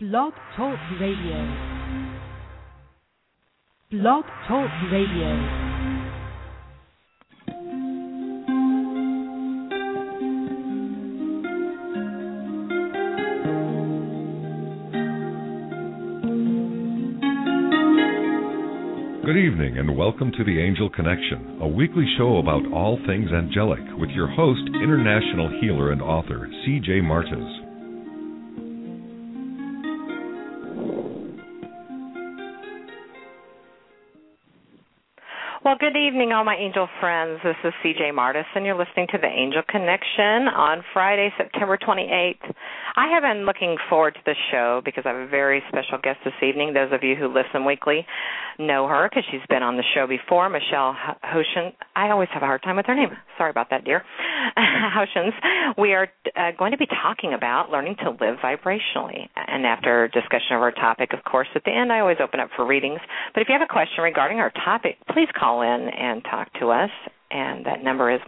Blog Talk Radio. Blog Talk Radio. Good evening and welcome to The Angel Connection, a weekly show about all things angelic with your host, international healer and author, C.J. Martis. Well, good evening, all my angel friends. This is C.J. Martis, and you're listening to The Angel Connection on Friday, September 28th. I have been looking forward to this show because I have a very special guest this evening. Those of you who listen weekly know her because she's been on the show before, Michelle Hoshin. I always have a hard time with her name. Sorry about that, dear. Hoshins. We are going to be talking about learning to live vibrationally. And after discussion of our topic, of course, at the end, I always open up for readings. But if you have a question regarding our topic, please call in and talk to us. And that number is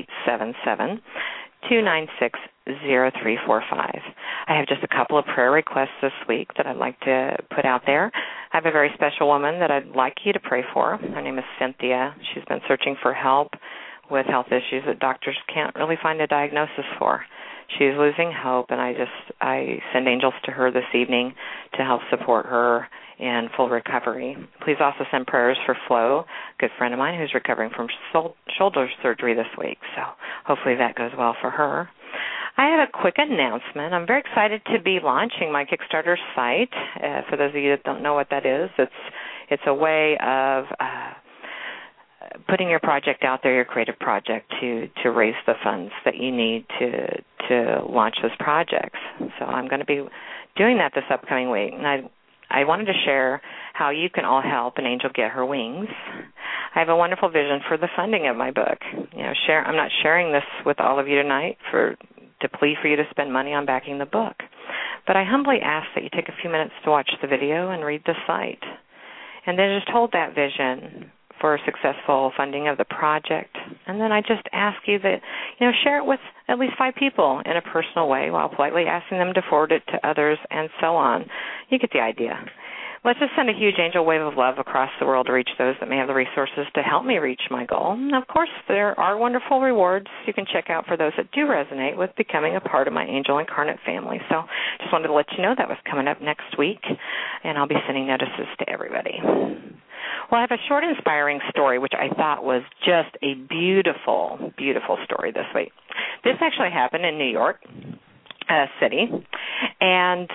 1-877-296-0345. I have just a couple of prayer requests this week that I'd like to put out there. I have a very special woman that I'd like you to pray for. Her name is Cynthia. She's been searching for help with health issues that doctors can't really find a diagnosis for. She's losing hope, and I send angels to her this evening to help support her in full recovery. Please also send prayers for Flo, a good friend of mine who's recovering from shoulder surgery this week. So hopefully that goes well for her. I have a quick announcement. I'm very excited to be launching my Kickstarter site. For those of you that don't know what that is, it's a way of putting your project out there, your creative project, to raise the funds that you need to launch those projects. So I'm going to be doing that this upcoming week. And I wanted to share how you can all help an angel get her wings. I have a wonderful vision for the funding of my book. I'm not sharing this with all of you tonight to plead for you to spend money on backing the book. But I humbly ask that you take a few minutes to watch the video and read the site. And then just hold that vision for successful funding of the project. And then I just ask you that, share it with at least 5 people in a personal way while politely asking them to forward it to others and so on. You get the idea. Let's just send a huge angel wave of love across the world to reach those that may have the resources to help me reach my goal. And of course, there are wonderful rewards you can check out for those that do resonate with becoming a part of my Angel Incarnate family. So just wanted to let you know that was coming up next week, and I'll be sending notices to everybody. Well, I have a short, inspiring story, which I thought was just a beautiful, beautiful story this week. This actually happened in New York City, and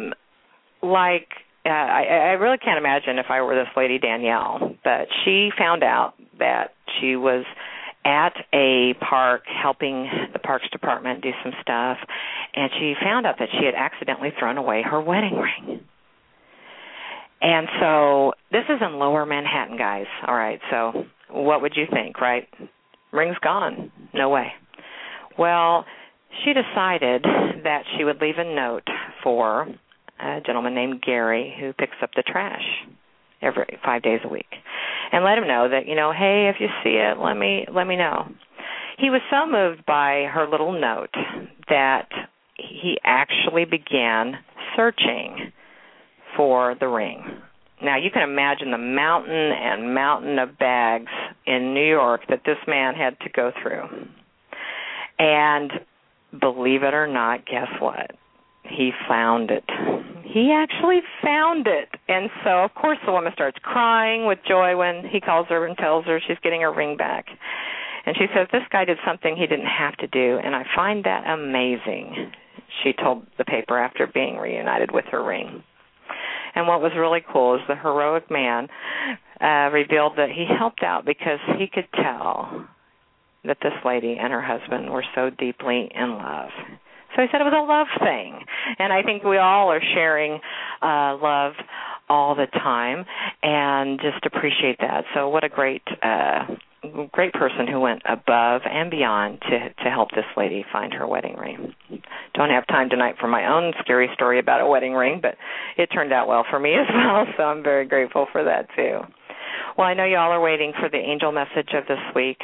I really can't imagine if I were this lady, Danielle, but she found out that she was at a park helping the Parks Department do some stuff, and she found out that she had accidentally thrown away her wedding ring. And so this is in Lower Manhattan, guys. All right, so what would you think, right? Ring's gone. No way. Well, she decided that she would leave a note for a gentleman named Gary who picks up the trash every 5 days a week, and let him know that, hey, if you see it, let me know. He was so moved by her little note that he actually began searching for the ring. Now, you can imagine the mountain and mountain of bags in New York that this man had to go through. And believe it or not, guess what? He found it. He actually found it. And so, of course, the woman starts crying with joy when he calls her and tells her she's getting her ring back. And she says, this guy did something he didn't have to do, and I find that amazing, she told the paper after being reunited with her ring. And what was really cool is the heroic man revealed that he helped out because he could tell that this lady and her husband were so deeply in love. So he said it was a love thing. And I think we all are sharing love all the time and just appreciate that. So what a great person who went above and beyond to help this lady find her wedding ring. Don't have time tonight for my own scary story about a wedding ring, but it turned out well for me as well, so I'm very grateful for that too. Well, I know you all are waiting for the angel message of this week,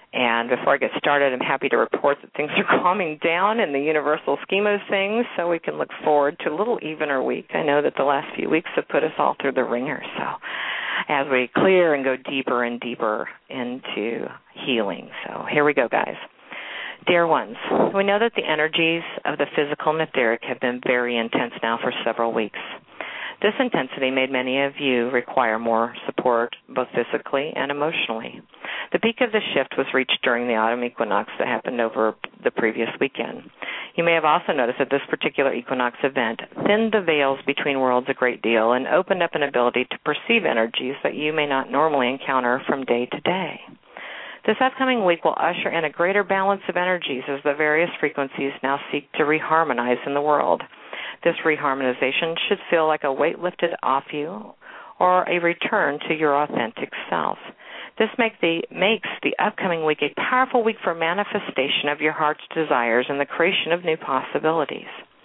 And before I get started, I'm happy to report that things are calming down in the universal scheme of things, so we can look forward to a little evener week. I know that the last few weeks have put us all through the ringer, so as we clear and go deeper and deeper into healing. So here we go, guys. Dear ones, we know that the energies of the physical and etheric have been very intense now for several weeks. This intensity made many of you require more support, both physically and emotionally. The peak of the shift was reached during the autumn equinox that happened over the previous weekend. You may have also noticed that this particular equinox event thinned the veils between worlds a great deal and opened up an ability to perceive energies that you may not normally encounter from day to day. This upcoming week will usher in a greater balance of energies as the various frequencies now seek to reharmonize in the world. This reharmonization should feel like a weight lifted off you or a return to your authentic self. This makes the upcoming week a powerful week for manifestation of your heart's desires and the creation of new possibilities.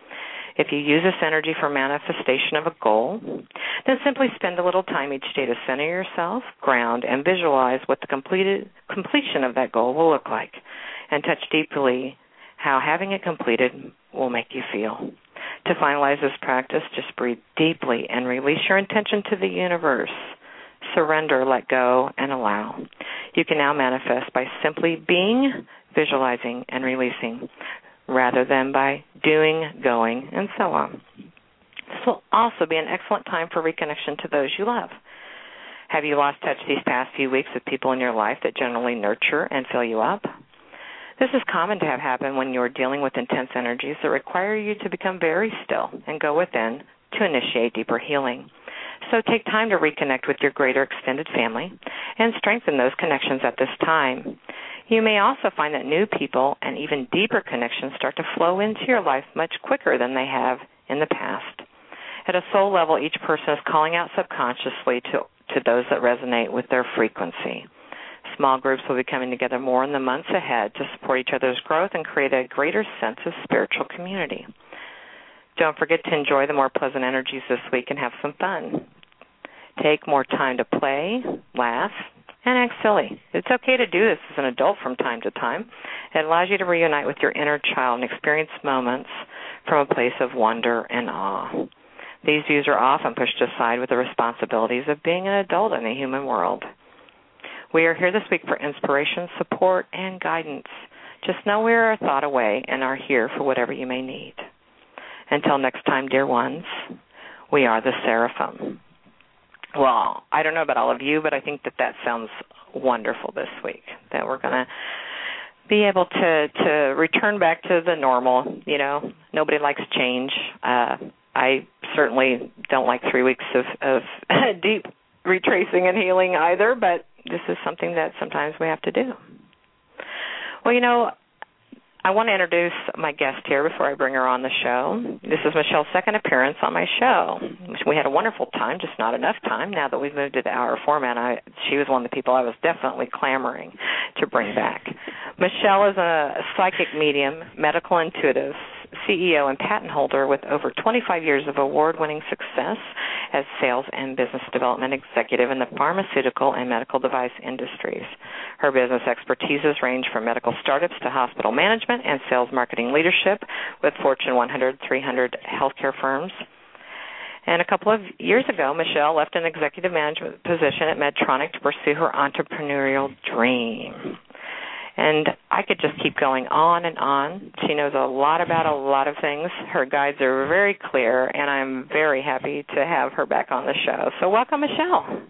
If you use this energy for manifestation of a goal, then simply spend a little time each day to center yourself, ground, and visualize what the completion of that goal will look like, and touch deeply how having it completed will make you feel. To finalize this practice, just breathe deeply and release your intention to the universe. Surrender, let go, and allow. You can now manifest by simply being, visualizing, and releasing, rather than by doing, going, and so on. This will also be an excellent time for reconnection to those you love. Have you lost touch these past few weeks with people in your life that generally nurture and fill you up? This is common to have happen when you are dealing with intense energies that require you to become very still and go within to initiate deeper healing. So take time to reconnect with your greater extended family and strengthen those connections at this time. You may also find that new people and even deeper connections start to flow into your life much quicker than they have in the past. At a soul level, each person is calling out subconsciously to those that resonate with their frequency. Small groups will be coming together more in the months ahead to support each other's growth and create a greater sense of spiritual community. Don't forget to enjoy the more pleasant energies this week and have some fun. Take more time to play, laugh, and act silly. It's okay to do this as an adult from time to time. It allows you to reunite with your inner child and experience moments from a place of wonder and awe. These views are often pushed aside with the responsibilities of being an adult in the human world. We are here this week for inspiration, support, and guidance. Just know we are a thought away and are here for whatever you may need. Until next time, dear ones, we are the Seraphim. Well, I don't know about all of you, but I think that sounds wonderful this week, that we're going to be able to return back to the normal. You know, nobody likes change. I certainly don't like 3 weeks of deep retracing and healing either, but this is something that sometimes we have to do. Well, you know, I want to introduce my guest here before I bring her on the show. This is Michelle's second appearance on my show. We had a wonderful time, just not enough time. Now that we've moved to the hour format, she was one of the people I was definitely clamoring to bring back. Michelle is a psychic medium, medical intuitive, CEO and patent holder with over 25 years of award-winning success as sales and business development executive in the pharmaceutical and medical device industries. Her business expertises range from medical startups to hospital management and sales marketing leadership with Fortune 100, 300 healthcare firms. And a couple of years ago, Michelle left an executive management position at Medtronic to pursue her entrepreneurial dream. And I could just keep going on and on. She knows a lot about a lot of things. Her guides are very clear, and I'm very happy to have her back on the show. So welcome, Michelle.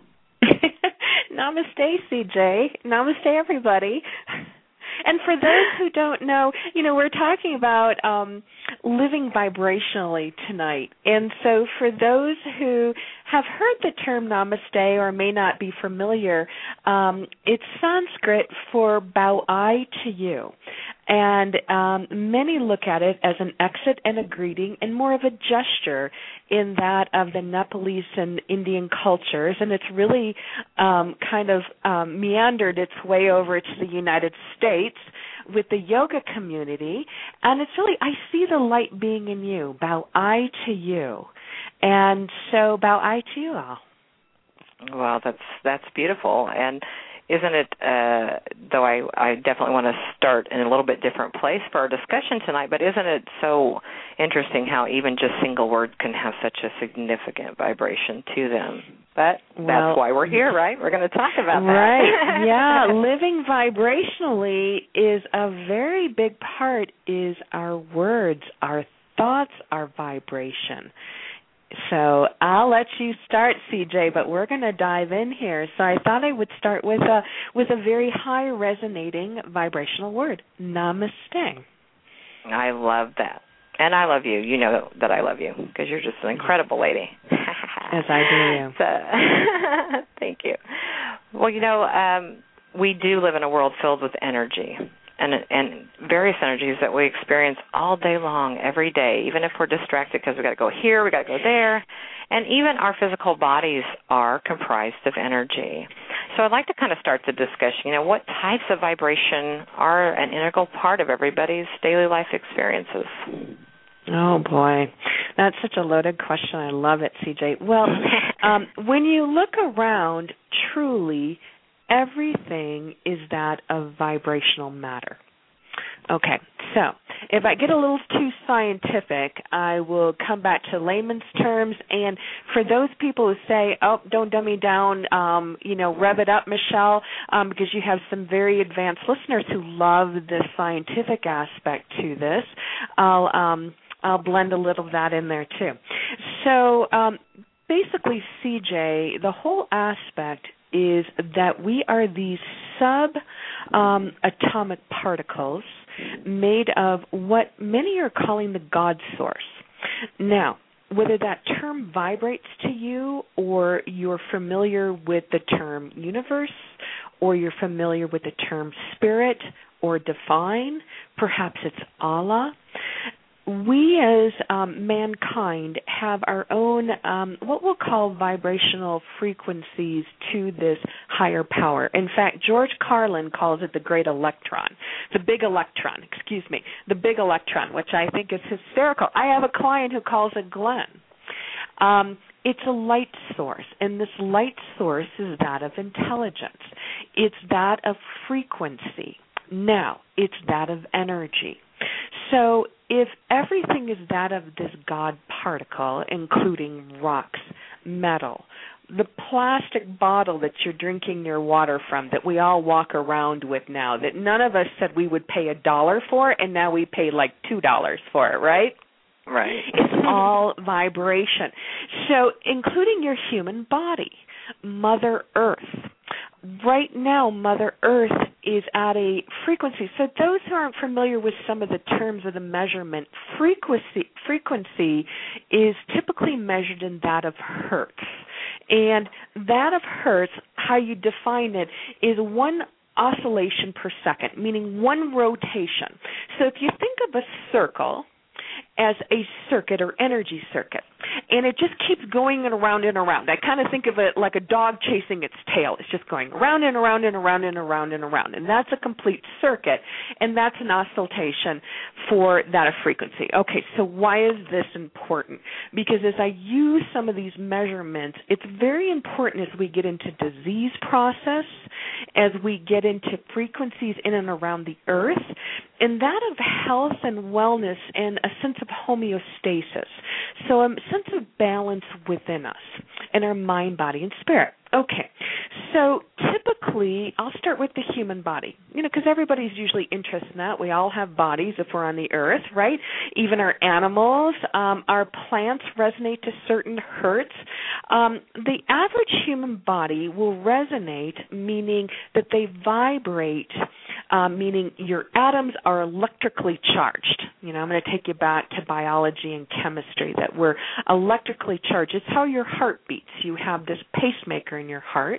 Namaste, CJ. Namaste, everybody. And for those who don't know, you know, we're talking about living vibrationally tonight. And so for those who have heard the term namaste or may not be familiar, it's Sanskrit for bow I to you. And many look at it as an exit and a greeting and more of a gesture in that of the Nepalese and Indian cultures. And it's really kind of meandered its way over to the United States with the yoga community. And it's really, I see the light being in you. Bow I to you. And so bow I to you all. Well, that's beautiful. And isn't it, though I definitely want to start in a little bit different place for our discussion tonight, but isn't it so interesting how even just single words can have such a significant vibration to them? But that's why we're here, right? We're going to talk about that. Right, yeah. Living vibrationally is a very big part is our words, our thoughts, our vibration. So I'll let you start, CJ, but we're going to dive in here. So I thought I would start with a very high resonating vibrational word, namaste. I love that. And I love you. You know that I love you because you're just an incredible lady. As I do you. So, thank you. Well, we do live in a world filled with energy. And various energies that we experience all day long, every day, even if we're distracted because we got to go here, we got to go there. And even our physical bodies are comprised of energy. So I'd like to kind of start the discussion. What types of vibration are an integral part of everybody's daily life experiences? Oh, boy. That's such a loaded question. I love it, CJ. Well, when you look around, truly, everything is that of vibrational matter. Okay, so if I get a little too scientific, I will come back to layman's terms. And for those people who say, oh, don't dumb me down, rev it up, Michelle, because you have some very advanced listeners who love the scientific aspect to this, I'll blend a little of that in there too. So basically, CJ, the whole aspect is that we are these subatomic particles made of what many are calling the God source. Now, whether that term vibrates to you or you're familiar with the term universe or you're familiar with the term spirit or divine, perhaps it's Allah, we as mankind have our own what we'll call vibrational frequencies to this higher power. In fact, George Carlin calls it the big electron, the big electron, which I think is hysterical. I have a client who calls it Glenn. It's a light source, and this light source is that of intelligence. It's that of frequency. Now, it's that of energy. So if everything is that of this God particle, including rocks, metal, the plastic bottle that you're drinking your water from that we all walk around with now, that none of us said we would pay $1 for, and now we pay like $2 for it, right? Right. It's all vibration. So including your human body, Mother Earth. Right now, Mother Earth is at a frequency. So those who aren't familiar with some of the terms of the measurement, frequency is typically measured in that of hertz. And that of hertz, how you define it, is one oscillation per second, meaning one rotation. So if you think of a circle as a circuit or energy circuit, and it just keeps going around and around. I kind of think of it like a dog chasing its tail. It's just going around and around and around and around and around, and that's a complete circuit, and that's an oscillation for that of frequency. Okay, so why is this important? Because as I use some of these measurements, it's very important as we get into disease process, as we get into frequencies in and around the earth, and that of health and wellness and a sense of homeostasis. So a sense of balance within us in our mind, body, and spirit. Okay, so typically, I'll start with the human body, because everybody's usually interested in that. We all have bodies if we're on the earth, right? Even our animals, our plants resonate to certain hertz. The average human body will resonate, meaning that they vibrate, meaning your atoms are electrically charged. I'm going to take you back to biology and chemistry, that we're electrically charged. It's how your heart beats. You have this pacemaker in your heart,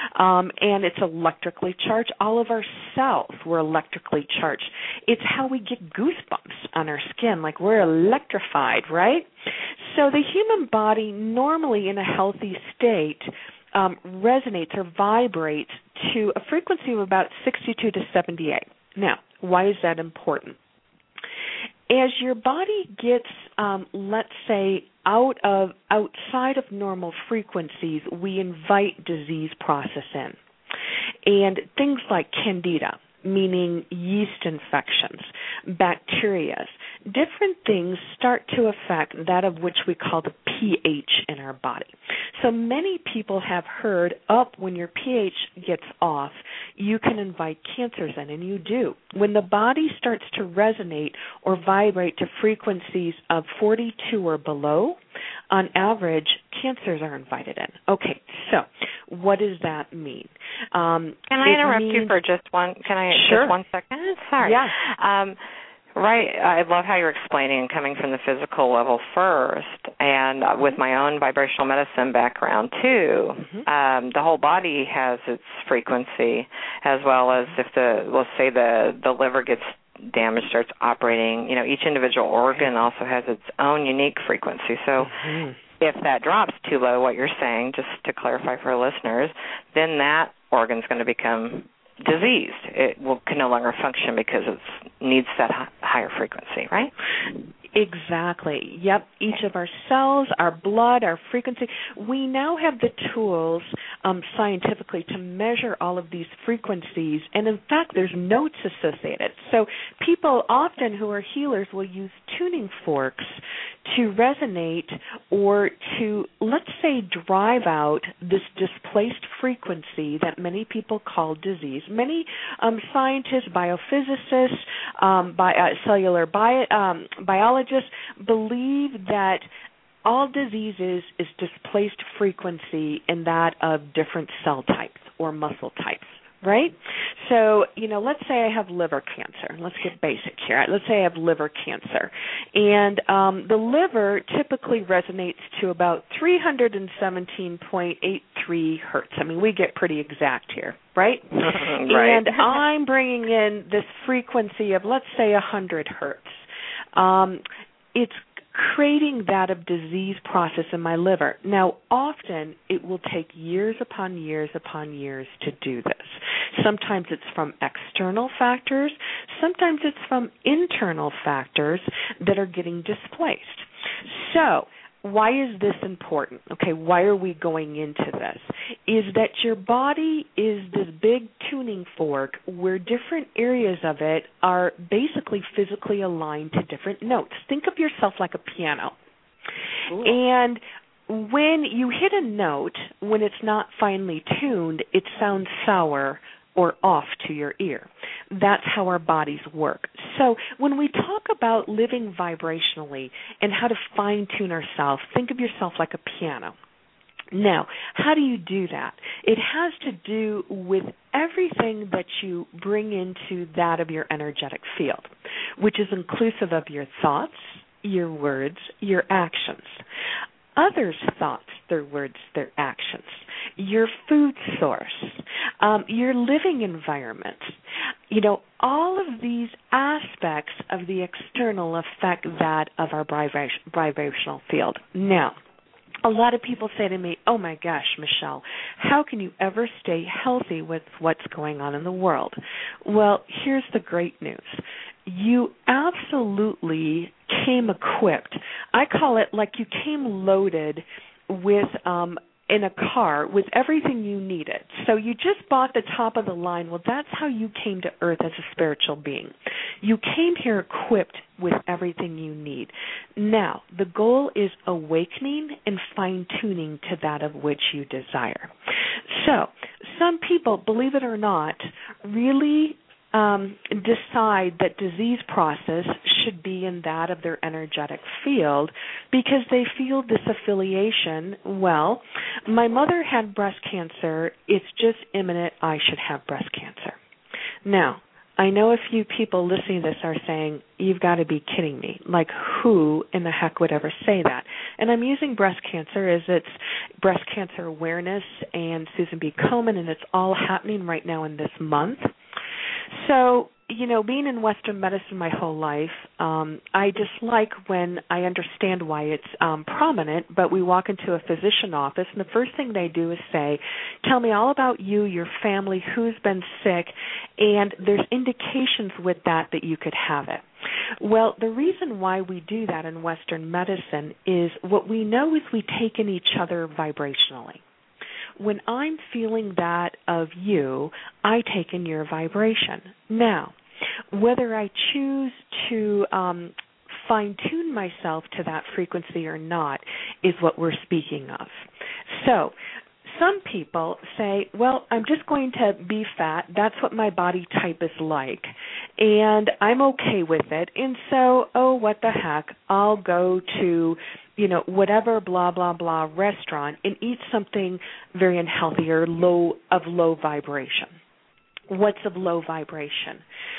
and it's electrically charged. All of our cells were electrically charged. It's how we get goosebumps on our skin, like we're electrified, right? So the human body normally in a healthy state resonates or vibrates to a frequency of about 62 to 78. Now, why is that important? As your body gets, let's say, outside of normal frequencies, we invite disease process in. And things like candida, meaning yeast infections, bacteria, different things start to affect that of which we call the pH in our body. So many people have heard, when your pH gets off, you can invite cancers in, and you do. When the body starts to resonate or vibrate to frequencies of 42 or below, on average, cancers are invited in. Okay, so what does that mean? Can I interrupt you for just one? Sure. Just 1 second? Sorry. Yeah. Right. I love how you're explaining coming from the physical level first, and with my own vibrational medicine background too. The whole body has its frequency, as well as if let's say the liver gets damaged, starts operating. Each individual organ also has its own unique frequency. So if that drops too low, what you're saying, just to clarify for listeners, then that organ's going to become diseased. It can no longer function because it needs that higher frequency, right? Exactly. Yep. Each of our cells, our blood, our frequency. We now have the tools scientifically to measure all of these frequencies, and in fact, there's notes associated. So people often who are healers will use tuning forks to resonate or to, let's say, drive out this displaced frequency that many people call disease. Many scientists, biophysicists, cellular biologists believe that all diseases is displaced frequency in that of different cell types or muscle types, right? So, let's say I have liver cancer. Let's get basic here. Let's say I have liver cancer. And the liver typically resonates to about 317.83 hertz. I mean, we get pretty exact here, right? Right. And I'm bringing in this frequency of, let's say, 100 hertz. It's creating that of disease process in my liver. Now, often it will take years upon years upon years to do this. Sometimes it's from external factors. Sometimes it's from internal factors that are getting displaced. So, why is this important? Okay, why are we going into this? Is that your body is this big tuning fork where different areas of it are basically physically aligned to different notes. Think of yourself like a piano. Ooh. And when you hit a note, when it's not finely tuned, it sounds sour or off to your ear. That's how our bodies work. So when we talk about living vibrationally and how to fine-tune ourselves, think of yourself like a piano. Now, how do you do that? It has to do with everything that you bring into that of your energetic field, which is inclusive of your thoughts, your words, your actions. Others' thoughts, their words, their actions, your food source, your living environment. All of these aspects of the external affect that of our vibrational field. Now, a lot of people say to me, oh my gosh, Michelle, how can you ever stay healthy with what's going on in the world? Well, here's the great news. You absolutely came equipped. I call it like you came loaded with in a car with everything you needed. So you just bought the top of the line. Well, that's how you came to Earth as a spiritual being. You came here equipped with everything you need. Now, the goal is awakening and fine-tuning to that of which you desire. So some people, believe it or not, really decide that disease process should be in that of their energetic field because they feel this affiliation. Well, my mother had breast cancer. It's just imminent. I should have breast cancer. Now, I know a few people listening to this are saying, you've got to be kidding me. Like, who in the heck would ever say that? And I'm using breast cancer as it's Breast Cancer Awareness and Susan B. Komen, and it's all happening right now in this month. So, being in Western medicine my whole life, I just like when I understand why it's prominent, but we walk into a physician office, and the first thing they do is say, tell me all about you, your family, who's been sick, and there's indications with that you could have it. Well, the reason why we do that in Western medicine is what we know is we take in each other vibrationally. when I'm feeling that of you, I take in your vibration. Now, whether I choose to fine-tune myself to that frequency or not is what we're speaking of. So, some people say, well, I'm just going to be fat. That's what my body type is like. And I'm okay with it. And so, what the heck? I'll go to, whatever blah, blah, blah restaurant and eat something very unhealthy or low vibration. What's of low vibration?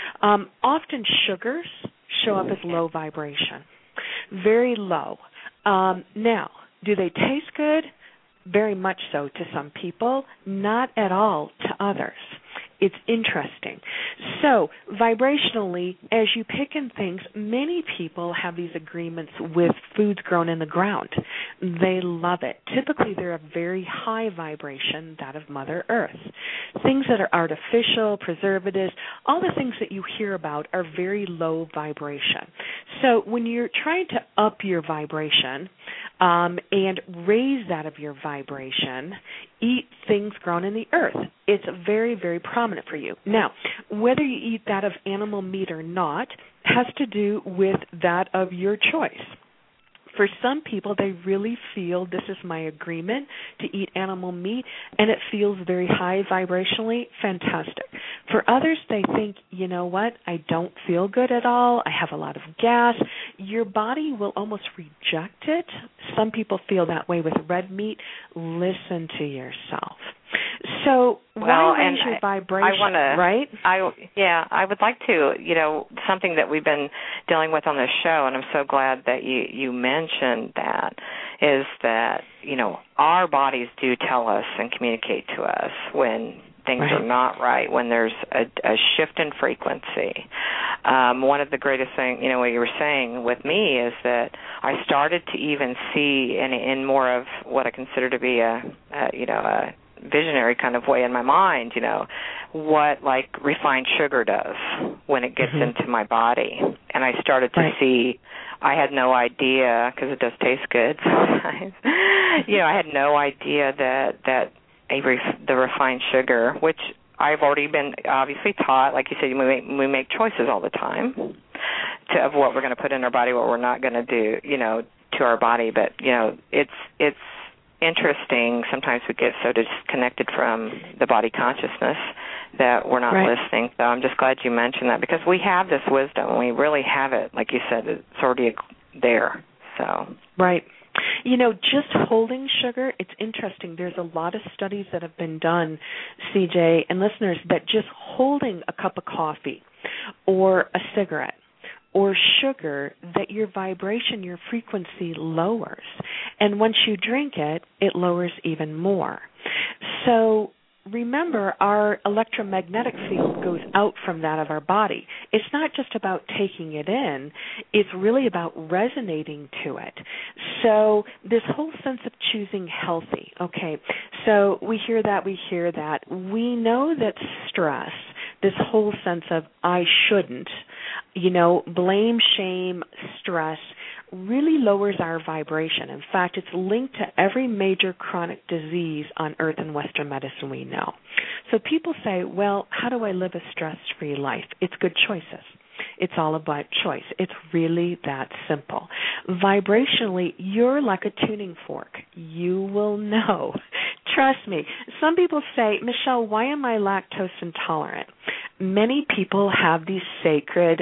Often sugars show up as low vibration. Very low. Now, do they taste good? Very much so to some people, not at all to others. It's interesting. So, vibrationally, as you pick in things, many people have these agreements with foods grown in the ground. They love it. Typically, they're a very high vibration, that of Mother Earth. Things that are artificial, preservatives, all the things that you hear about are very low vibration. So, when you're trying to up your vibration and raise that of your vibration, eat things grown in the earth. It's very, very prominent for you. Now, whether you eat that of animal meat or not has to do with that of your choice. For some people, they really feel this is my agreement to eat animal meat, and it feels very high vibrationally. Fantastic. For others, they think, you know what, I don't feel good at all. I have a lot of gas. Your body will almost reject it. Some people feel that way with red meat. Listen to yourself. So why raise your vibration, right? I would like to, something that we've been dealing with on this show, and I'm so glad that you mentioned that, is that, our bodies do tell us and communicate to us when things are not right, when there's a shift in frequency. One of the greatest things, what you were saying with me is that I started to even see in more of what I consider to be a visionary kind of way in my mind, what like refined sugar does when it gets into my body. And I started to see, I had no idea, because it does taste good sometimes, I had no idea that the refined sugar, which I've already been obviously taught, like you said, we make choices all the time of what we're going to put in our body, what we're not going to do, to our body. But, it's interesting. Sometimes we get so disconnected from the body consciousness that we're not listening. So I'm just glad you mentioned that, because we have this wisdom and we really have it. Like you said, it's already there. So just holding sugar, it's interesting. There's a lot of studies that have been done, CJ and listeners, that just holding a cup of coffee or a cigarette or sugar, that your vibration, your frequency lowers. And once you drink it, it lowers even more. So remember, our electromagnetic field goes out from that of our body. It's not just about taking it in. It's really about resonating to it. So this whole sense of choosing healthy, okay, so we hear that. We know that stress, this whole sense of I shouldn't, blame, shame, stress, really lowers our vibration. In fact, it's linked to every major chronic disease on earth and Western medicine we know. So people say, well, how do I live a stress-free life? It's good choices. It's all about choice. It's really that simple. Vibrationally, you're like a tuning fork. You will know. Trust me. Some people say, Michelle, why am I lactose intolerant? Many people have these sacred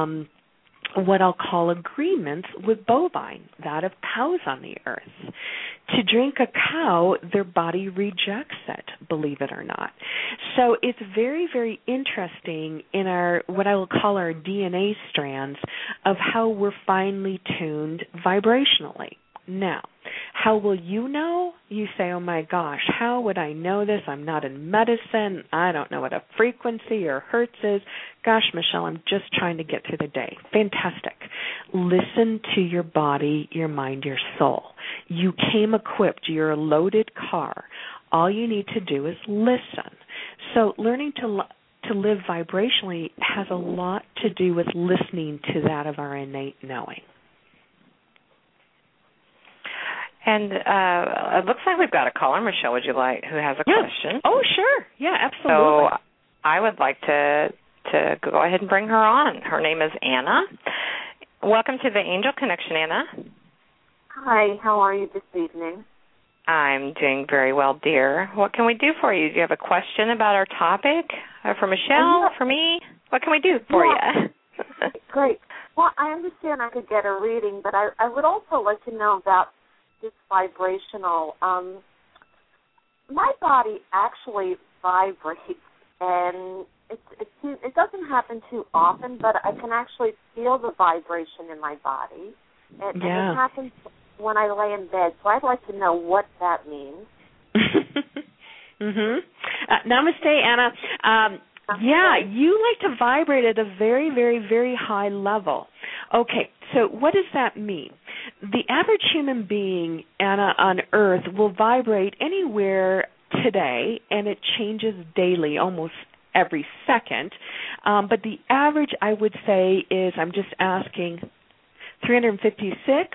what I'll call agreements with bovine, that of cows on the earth. To drink a cow, their body rejects it, believe it or not. So it's very, very interesting in our, what I will call our DNA strands, of how we're finely tuned vibrationally. Now, how will you know? You say, oh my gosh, how would I know this? I'm not in medicine. I don't know what a frequency or hertz is. Gosh, Michelle, I'm just trying to get through the day. Fantastic. Listen to your body, your mind, your soul. You came equipped. You're a loaded car. All you need to do is listen. So learning to live vibrationally has a lot to do with listening to that of our innate knowing. And it looks like we've got a caller, Michelle, would you like, who has a question? Oh, sure. Yeah, absolutely. So I would like to go ahead and bring her on. Her name is Anna. Welcome to the Angel Connection, Anna. Hi, how are you this evening? I'm doing very well, dear. What can we do for you? Do you have a question about our topic? For Michelle, for me? What can we do for you? Great. Well, I understand I could get a reading, but I would also like to know about this vibrational. My body actually vibrates, and it doesn't happen too often, but I can actually feel the vibration in my body. And it happens when I lay in bed, so I'd like to know what that means. Namaste, Anna. You like to vibrate at a very, very, very high level. Okay, so what does that mean? The average human being, Anna, on Earth will vibrate anywhere today, and it changes daily, almost every second. But the average, I would say, is, I'm just asking, 356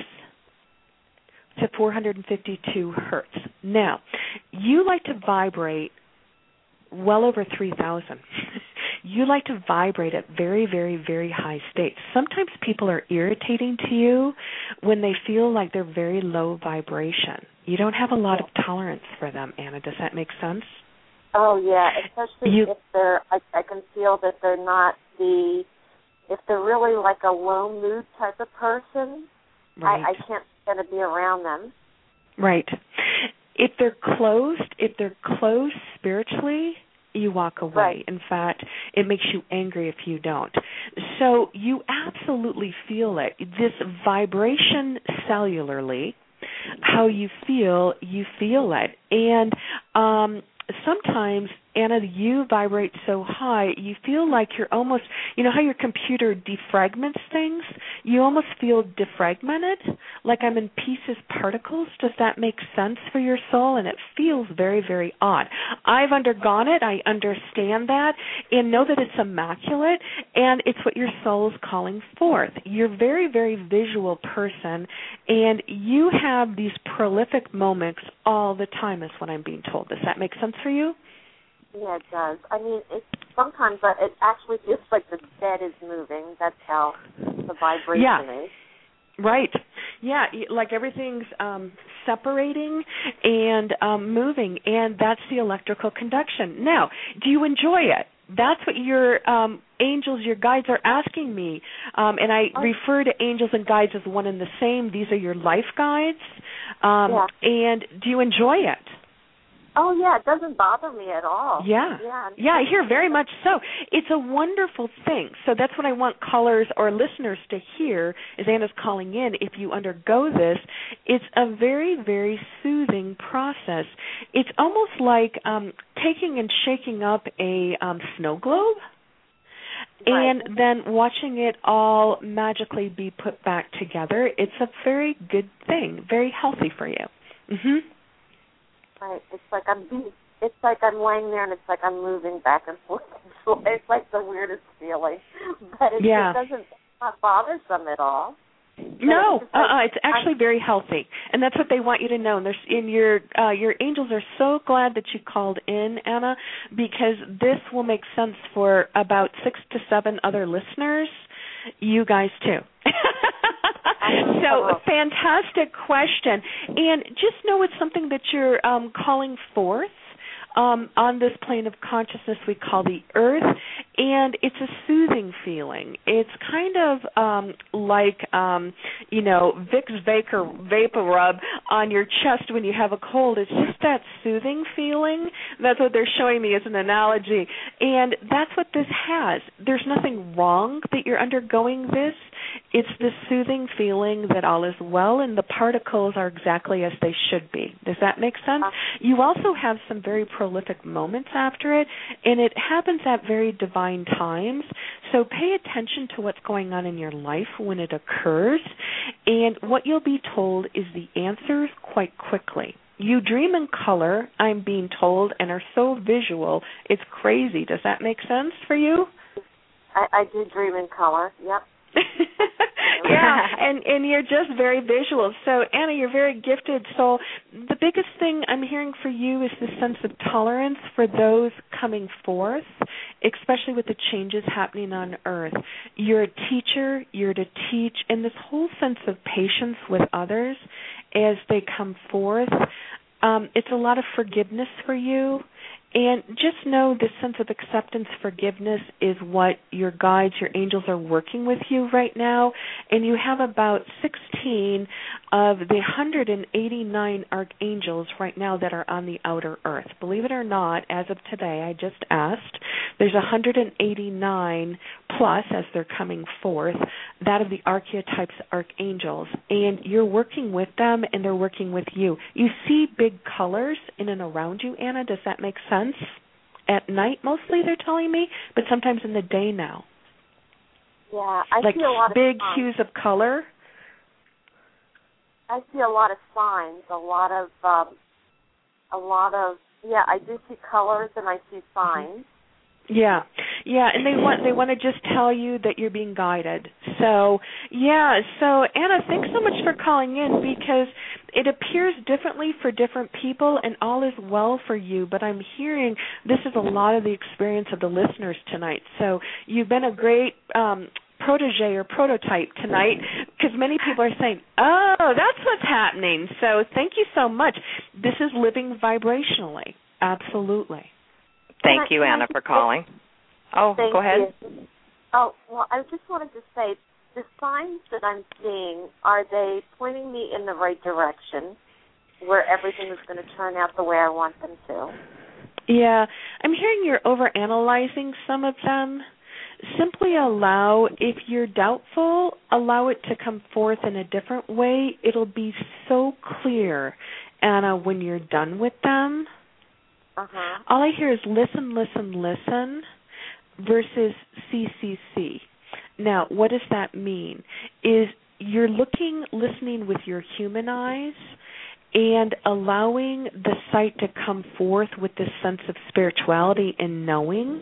to 452 hertz. Now, you like to vibrate well over 3,000. You like to vibrate at very, very, very high states. Sometimes people are irritating to you when they feel like they're very low vibration. You don't have a lot of tolerance for them, Anna. Does that make sense? Oh, yeah, especially if they're, I can feel that they're not if they're really like a low mood type of person, right. I can't stand to be around them. Right. If they're closed spiritually, you walk away. Right. In fact, it makes you angry if you don't. So you absolutely feel it. This vibration cellularly, how you feel it. And sometimes, Anna, you vibrate so high, you feel like you're almost, you know how your computer defragments things? You almost feel defragmented, like I'm in pieces, particles. Does that make sense for your soul? And it feels very, very odd. I've undergone it. I understand that and know that it's immaculate, and it's what your soul is calling forth. You're a very, very visual person, and you have these prolific moments all the time is what I'm being told. Does that make sense for you? Yeah, it does. I mean, sometimes it actually feels like the bed is moving. That's how the vibration is. Right. Yeah, like everything's separating and moving, and that's the electrical conduction. Now, do you enjoy it? That's what your angels, your guides are asking me. And I refer to angels and guides as one and the same. These are your life guides. And do you enjoy it? Oh, yeah, it doesn't bother me at all. Yeah, I hear very much so. It's a wonderful thing. So that's what I want callers or listeners to hear as Anna's calling in. If you undergo this, it's a very, very soothing process. It's almost like taking and shaking up a snow globe and then watching it all magically be put back together. It's a very good thing, very healthy for you. Mm-hmm. Right. It's like I'm laying there and it's like I'm moving back and forth. It's like the weirdest feeling. But it doesn't, it's not bothersome at all. No, it's actually very healthy. And that's what they want you to know. And your angels are so glad that you called in, Anna, because this will make sense for about 6 to 7 other listeners. You guys too. So, fantastic question. And just know it's something that you're calling forth on this plane of consciousness we call the earth, and it's a soothing feeling. It's kind of like, Vicks Vapor Rub on your chest when you have a cold. It's just that soothing feeling. That's what they're showing me as an analogy. And that's what this has. There's nothing wrong that you're undergoing this. It's the soothing feeling that all is well and the particles are exactly as they should be. Does that make sense? You also have some very prolific moments after it, and it happens at very divine times. So pay attention to what's going on in your life when it occurs, and what you'll be told is the answers quite quickly. You dream in color, I'm being told, and are so visual, it's crazy. Does that make sense for you? I do dream in color, yep. Yeah, and you're just very visual. So, Anna, you're very gifted. So the biggest thing I'm hearing for you is the sense of tolerance for those coming forth, especially with the changes happening on Earth. You're a teacher, you're to teach, and this whole sense of patience with others as they come forth. It's a lot of forgiveness for you. And just know this sense of acceptance, forgiveness is what your guides, your angels are working with you right now. And you have about 16 of the 189 archangels right now that are on the outer earth. Believe it or not, as of today, I just asked, there's 189 plus as they're coming forth, that of the archetypes archangels. And you're working with them and they're working with you. You see big colors in and around you, Anna. Does that make sense? At night, mostly, they're telling me, but sometimes in the day now. Yeah, I like see a lot of big signs. hues of color. I see a lot of signs, a lot of. Yeah, I do see colors and I see signs. Yeah, and they want to just tell you that you're being guided. So, Anna, thanks so much for calling in, because it appears differently for different people, and all is well for you. But I'm hearing this is a lot of the experience of the listeners tonight. So you've been a great protege or prototype tonight, because many people are saying, oh, that's what's happening. So thank you so much. This is living vibrationally. Absolutely. Thank you, Anna, for calling. Oh, Thank go ahead. You. Oh, well, I just wanted to say, the signs that I'm seeing, are they pointing me in the right direction where everything is going to turn out the way I want them to? Yeah, I'm hearing you're overanalyzing some of them. Simply allow, if you're doubtful, allow it to come forth in a different way. It'll be so clear, Anna, when you're done with them. Uh-huh. All I hear is listen, listen, listen versus CCC. Now, what does that mean? Is you're listening with your human eyes and allowing the sight to come forth with this sense of spirituality and knowing,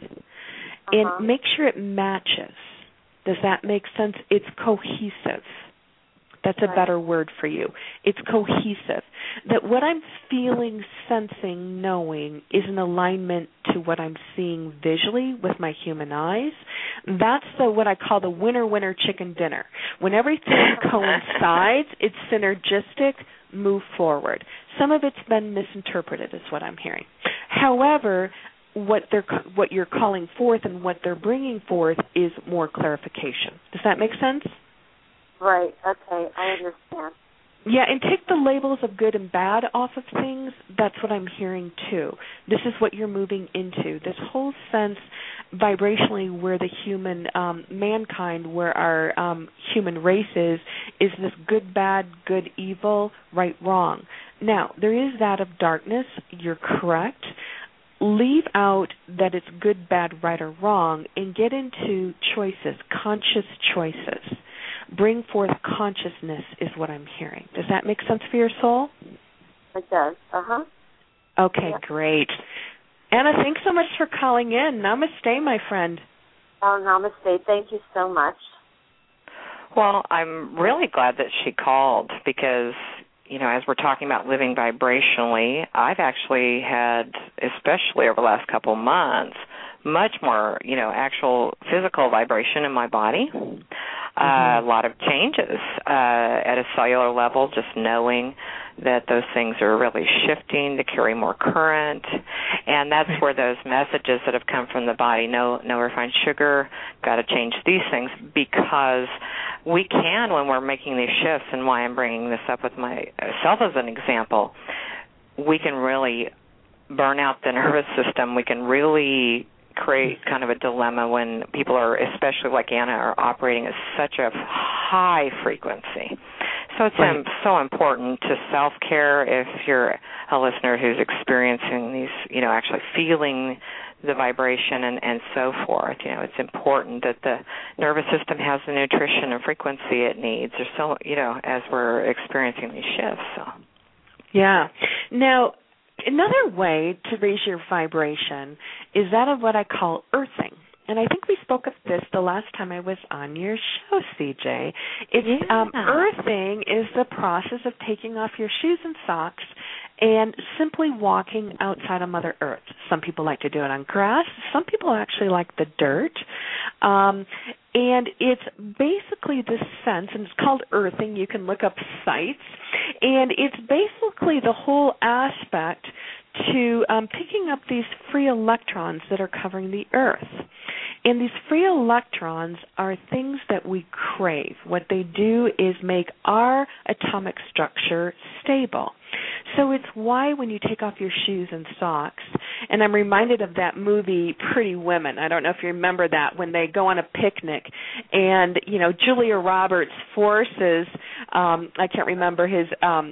and make sure it matches. Does that make sense? It's cohesive. That's a better word for you. It's cohesive. That what I'm feeling, sensing, knowing is in alignment to what I'm seeing visually with my human eyes. That's what I call the winner chicken dinner. When everything coincides, it's synergistic, move forward. Some of it's been misinterpreted is what I'm hearing. However, what you're calling forth and what they're bringing forth is more clarification. Does that make sense? Right, okay, I understand. Yeah, and take the labels of good and bad off of things. That's what I'm hearing too. This is what you're moving into. This whole sense vibrationally where the human, mankind, where our human race is this good, bad, good, evil, right, wrong. Now, there is that of darkness. You're correct. Leave out that it's good, bad, right, or wrong, and get into choices, conscious choices. Bring forth consciousness is what I'm hearing. Does that make sense for your soul? It does. Okay, great. Anna, thanks so much for calling in. Namaste, my friend. Oh, namaste. Thank you so much. Well, I'm really glad that she called because, as we're talking about living vibrationally, I've actually had, especially over the last couple of months, much more, actual physical vibration in my body. A lot of changes at a cellular level, just knowing that those things are really shifting to carry more current. And that's where those messages that have come from the body, no refined sugar, got to change these things, because we can, when we're making these shifts, and why I'm bringing this up with myself as an example, we can really burn out the nervous system. We can really create kind of a dilemma when people are, especially like Anna, are operating at such a high frequency. So it's so important to self-care if you're a listener who's experiencing these, actually feeling the vibration and so forth. It's important that the nervous system has the nutrition and frequency it needs, or so, as we're experiencing these shifts. So. Yeah. Now, another way to raise your vibration is that of what I call earthing. and I think we spoke of this the last time I was on your show, CJ. It's earthing is the process of taking off your shoes and socks and simply walking outside of Mother Earth. Some people like to do it on grass. Some people actually like the dirt. And it's basically this sense, and it's called earthing. You can look up sites. And it's basically the whole aspect to picking up these free electrons that are covering the Earth. And these free electrons are things that we crave. What they do is make our atomic structure stable. So it's why when you take off your shoes and socks, and I'm reminded of that movie Pretty Women. I don't know if you remember that, when they go on a picnic and, you know, Julia Roberts forces, I can't remember his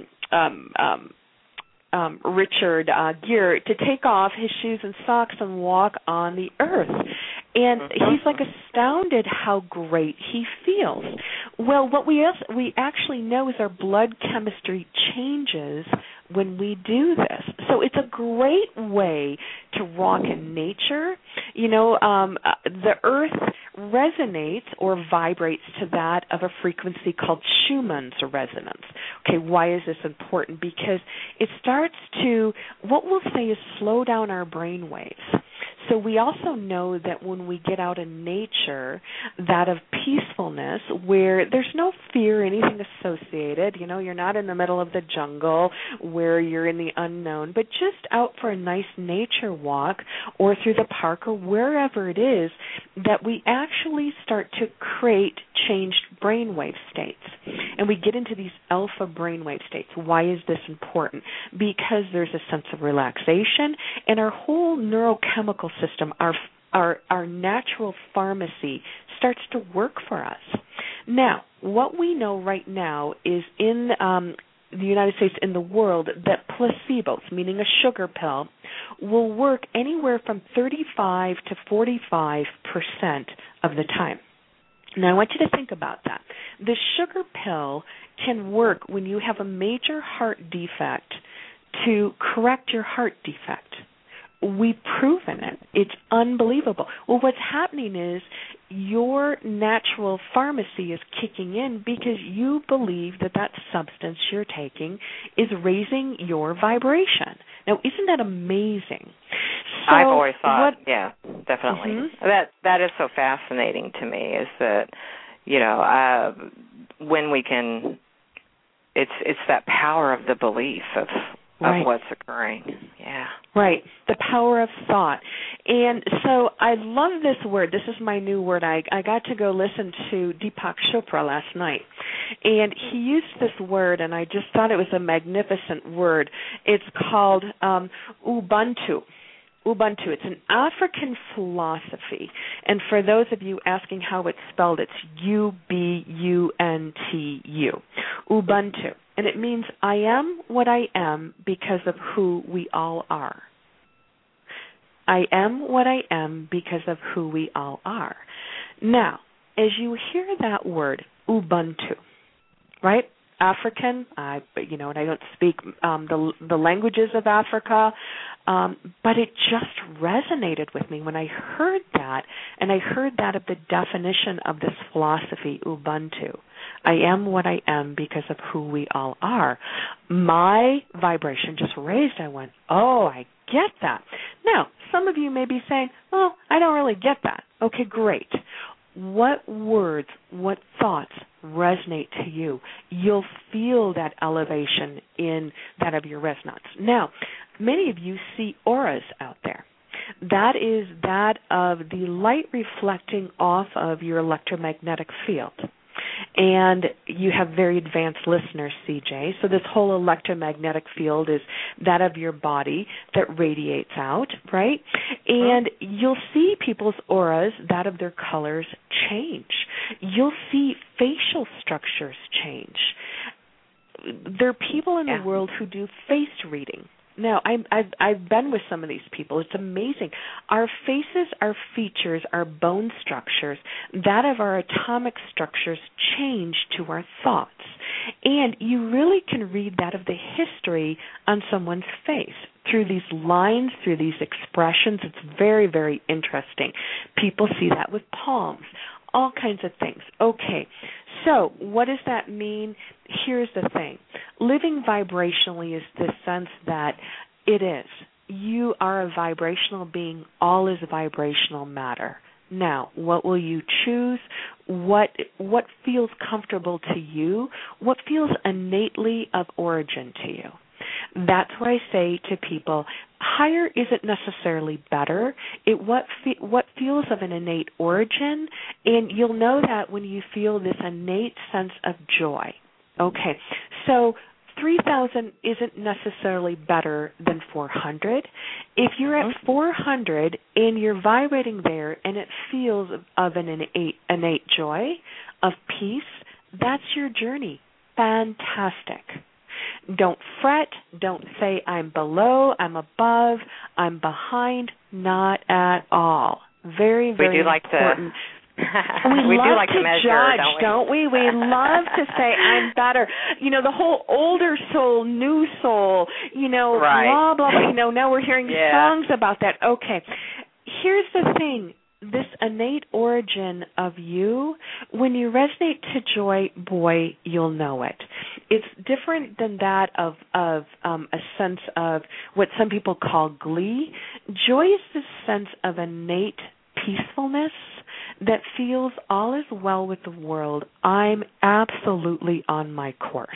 Richard Gere to take off his shoes and socks and walk on the earth. And he's like astounded how great he feels. Well, what we actually know is our blood chemistry changes when we do this. So it's a great way to walk in nature. You know, the earth resonates or vibrates to that of a frequency called Schumann's resonance. Okay, why is this important? Because it starts to, what we'll say is slow down our brain waves. So we also know that when we get out in nature, that of peacefulness, where there's no fear or anything associated, you know, you're not in the middle of the jungle where you're in the unknown, but just out for a nice nature walk or through the park or wherever it is, that we actually start to create changed brainwave states. And we get into these alpha brainwave states. Why is this important? Because there's a sense of relaxation, and our whole neurochemical system, our natural pharmacy starts to work for us. Now, what we know right now is in the United States, in the world, that placebos, meaning a sugar pill, will work anywhere from 35 to 45% of the time. Now, I want you to think about that. The sugar pill can work when you have a major heart defect to correct your heart defect. We've proven it. It's unbelievable. Well, what's happening is your natural pharmacy is kicking in because you believe that that substance you're taking is raising your vibration. Now, isn't that amazing? So I've always thought, yeah, definitely. Mm-hmm. That is so fascinating to me, is that, you know, when we can, it's that power of the belief of what's occurring. Yeah. Right. The power of thought. And so I love this word. This is my new word. I got to go listen to Deepak Chopra last night. And he used this word, and I just thought it was a magnificent word. It's called Ubuntu. Ubuntu. It's an African philosophy. And for those of you asking how it's spelled, it's Ubuntu. Ubuntu. And it means I am what I am because of who we all are. I am what I am because of who we all are. Now, as you hear that word, Ubuntu, right? African, and I don't speak the languages of Africa, but it just resonated with me when I heard that, and I heard that of the definition of this philosophy, Ubuntu. I am what I am because of who we all are. My vibration just raised. I went, oh, I get that. Now, some of you may be saying, well, I don't really get that. Okay, great. What words, what thoughts resonate to you? You'll feel that elevation in that of your resonance. Now, many of you see auras out there. That is that of the light reflecting off of your electromagnetic field. And you have very advanced listeners, CJ. So this whole electromagnetic field is that of your body that radiates out, right? And you'll see people's auras, that of their colors, change. You'll see facial structures change. There are people in the world who do face reading. Now, I've been with some of these people. It's amazing. Our faces, our features, our bone structures, that of our atomic structures change to our thoughts. And you really can read that of the history on someone's face. through these lines, through these expressions. It's very, very interesting. People see that with palms, all kinds of things. Okay, so what does that mean? Here's the thing. Living vibrationally is the sense that it is. You are a vibrational being. All is vibrational matter. Now, what will you choose? What feels comfortable to you? What feels innately of origin to you? That's where I say to people, higher isn't necessarily better. What feels of an innate origin, and you'll know that when you feel this innate sense of joy. Okay, so 3,000 isn't necessarily better than 400. If you're at 400 and you're vibrating there and it feels of an innate joy, of peace, that's your journey. Fantastic. Don't fret. Don't say I'm below, I'm above, I'm behind. Not at all. Very, very important. We do love like to measure, judge, don't we? We love to say, I'm better. The whole older soul, new soul, right. blah, blah, blah. Now we're hearing songs about that. Okay. Here's the thing. This innate origin of you, when you resonate to joy, boy, you'll know it. It's different than that of a sense of what some people call glee. Joy is the sense of innate peacefulness that feels all is well with the world. I'm absolutely on my course.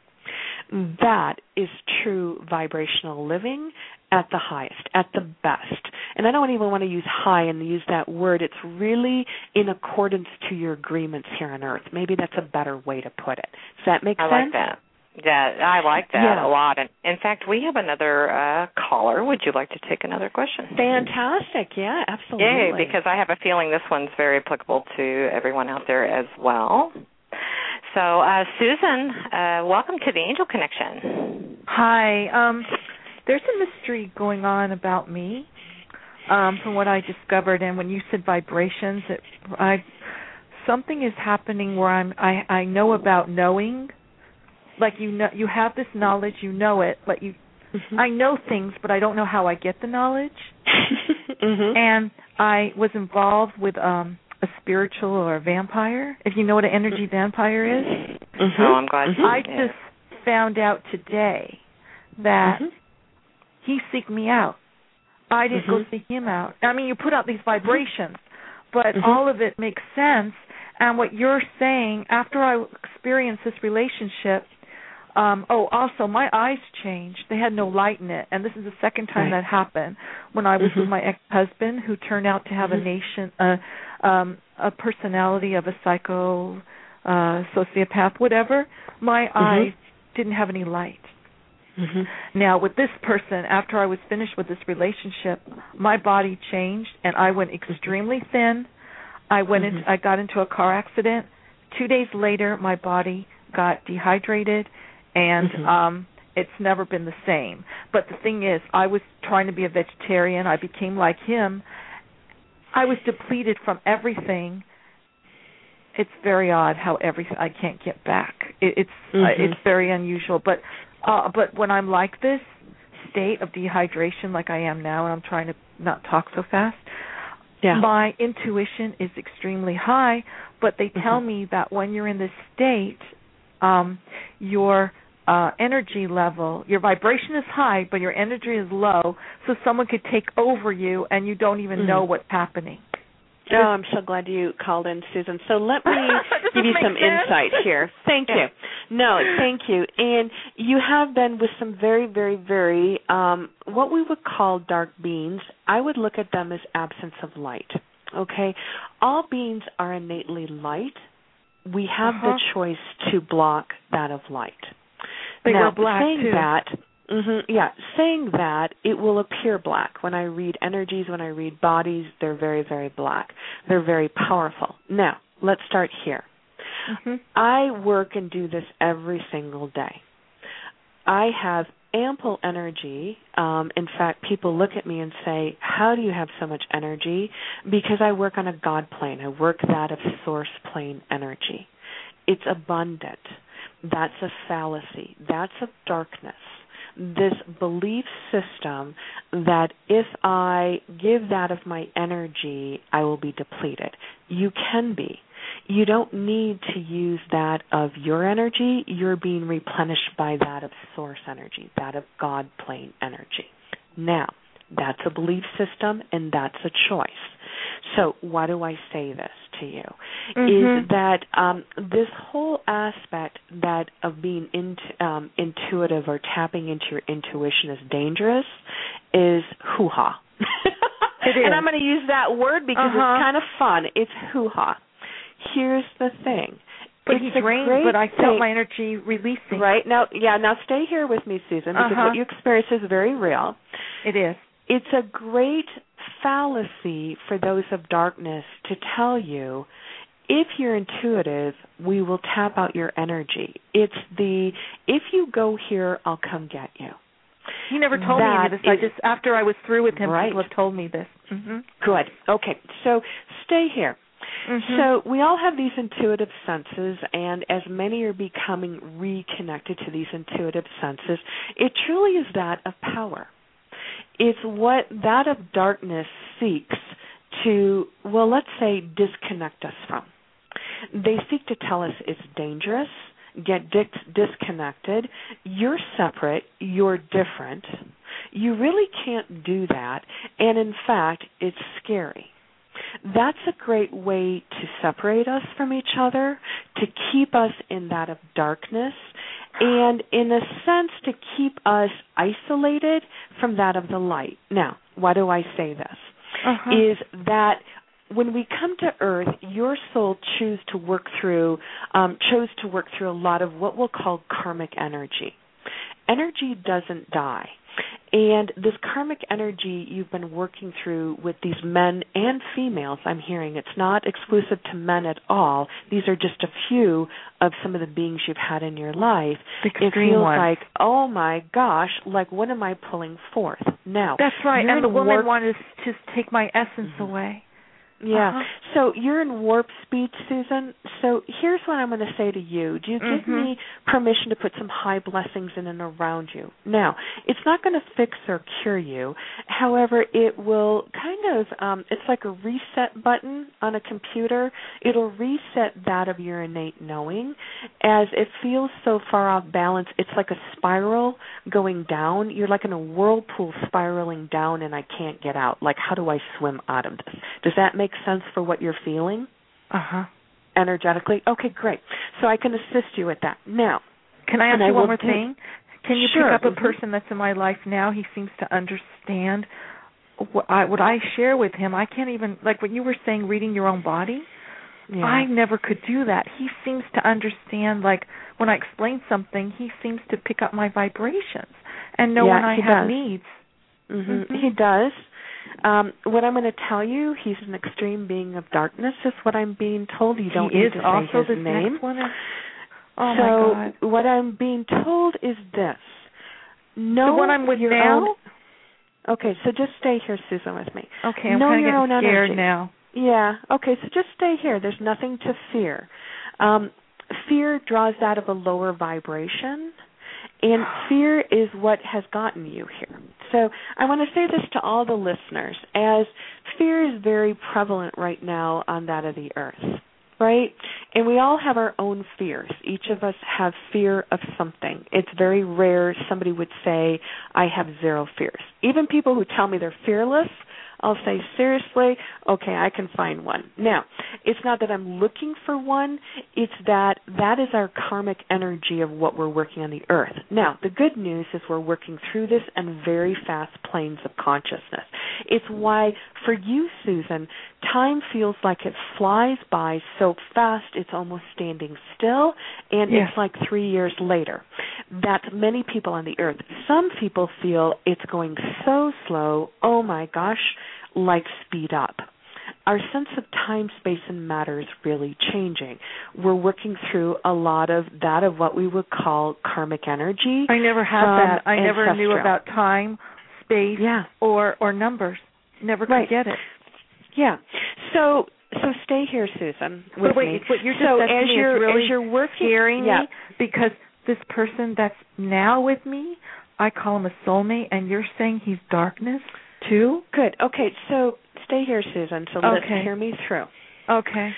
That is true vibrational living at the highest, at the best. And I don't even want to use high and use that word. It's really in accordance to your agreements here on Earth. Maybe that's a better way to put it. Does that make sense? I like that. Yeah, I like that a lot. And in fact, we have another caller. Would you like to take another question? Fantastic. Yeah, absolutely. Yay, because I have a feeling this one's very applicable to everyone out there as well. So, Susan, welcome to the Angel Connection. Hi. There's a mystery going on about me from what I discovered. And when you said vibrations, something is happening where I know about knowing. Like you have this knowledge, you know it, but I know things, but I don't know how I get the knowledge. And I was involved with a spiritual or a vampire, if you know what an energy vampire is. Oh, I'm glad. I just found out today that he seeked me out. I didn't go seek him out. I mean, you put out these vibrations, but all of it makes sense. And what you're saying, after I experienced this relationship, also my eyes changed. They had no light in it. And this is the second time that happened when I was with my ex-husband, who turned out to have a personality of a psycho, sociopath, whatever. My eyes didn't have any light. Now, with this person, after I was finished with this relationship, my body changed, and I went extremely thin. I got into a car accident. 2 days later, my body got dehydrated, and it's never been the same. But the thing is, I was trying to be a vegetarian. I became like him. I was depleted from everything. It's very odd how I can't get back. It's very unusual, but when I'm like this state of dehydration, like I am now, and I'm trying to not talk so fast, my intuition is extremely high. But they tell me that when you're in this state, your energy level, your vibration is high, but your energy is low, so someone could take over you, and you don't even know what's happening. Oh, I'm so glad you called in, Susan. So let me give you some insight here. Thank you. No, thank you. And you have been with some very, very, very, what we would call dark beings. I would look at them as absence of light, okay? All beings are innately light. We have the choice to block that of light. They now, were black, saying too. that, saying that, it will appear black. When I read energies, when I read bodies, they're very, very black. They're very powerful. Now, let's start here. I work and do this every single day. I have ample energy. In fact, people look at me and say, how do you have so much energy? Because I work on a God plane. I work that of source plane energy. It's abundant. That's a fallacy. That's of darkness. this belief system that if I give that of my energy, I will be depleted. You can be. You don't need to use that of your energy. You're being replenished by that of source energy, that of God plane energy. Now, that's a belief system and that's a choice. So why do I say this to you? Is that this whole aspect that of being intuitive or tapping into your intuition is dangerous is hoo-ha. It is. And I'm going to use that word because it's kind of fun. It's hoo-ha. Here's the thing. But he drained, but I felt my energy releasing. Right. Now stay here with me, Susan, because what you experience is very real. It is. It's a great fallacy for those of darkness to tell you, if you're intuitive, we will tap out your energy. It's if you go here, I'll come get you. He never told me any of this. After I was through with him, people have told me this. Good. Okay. So stay here. So we all have these intuitive senses, and as many are becoming reconnected to these intuitive senses, it truly is that of power. It's what that of darkness seeks to, well, let's say, disconnect us from. They seek to tell us it's dangerous, get disconnected, you're separate, you're different. You really can't do that, and in fact, it's scary. That's a great way to separate us from each other, to keep us in that of darkness, and in a sense to keep us isolated from that of the light. Now, why do I say this? Is that when we come to Earth, your soul chose to work through a lot of what we'll call karmic energy. Energy doesn't die. And this karmic energy you've been working through with these men and females, I'm hearing, it's not exclusive to men at all. These are just a few of some of the beings you've had in your life. It feels like, oh my gosh, like what am I pulling forth? Now, that's right, and the woman wanted to take my essence away. Yeah. So you're in warp speed, Susan. So here's what I'm going to say to you. Do you give me permission to put some high blessings in and around you? Now, it's not going to fix or cure you. However, it will kind of, it's like a reset button on a computer. It'll reset that of your innate knowing. As it feels so far off balance, it's like a spiral going down. You're like in a whirlpool spiraling down and I can't get out. Like, how do I swim out of this? Does that make sense for what you're feeling? Energetically? Okay, great. So I can assist you with that. Now, can I ask you one more thing? Can you pick up a person that's in my life now? He seems to understand what I share with him. I can't even, like when you were saying reading your own body, I never could do that. He seems to understand, like when I explain something, he seems to pick up my vibrations and know when I have needs. He does. What I'm going to tell you, he's an extreme being of darkness, is what I'm being told. You don't need to say his name. Next one. My God. What I'm being told is this. The one I'm with now? Okay, so just stay here, Susan, with me. Okay, I'm kind of getting scared now. Yeah, okay, so just stay here. There's nothing to fear. Fear draws out of a lower vibration. And fear is what has gotten you here. So I want to say this to all the listeners, as fear is very prevalent right now on that of the earth, right? And we all have our own fears. Each of us have fear of something. It's very rare somebody would say, I have zero fears. Even people who tell me they're fearless, I'll say, seriously, okay, I can find one. Now, it's not that I'm looking for one. It's that is our karmic energy of what we're working on the earth. Now, the good news is we're working through this in very fast planes of consciousness. It's why, for you, Susan, time feels like it flies by so fast it's almost standing still, and it's like 3 years later. That's many people on the earth. Some people feel it's going so slow, oh my gosh, like speed up. Our sense of time, space, and matter is really changing. We're working through a lot of that of what we would call karmic energy. I never had that. I never knew about time, space, or numbers. Never could get it. Yeah. So stay here, Susan, with me. But you're just as you're working, scaring me because this person that's now with me, I call him a soulmate, and you're saying he's darkness too? Good. Okay, so stay here, Susan, so let's hear me through. Okay.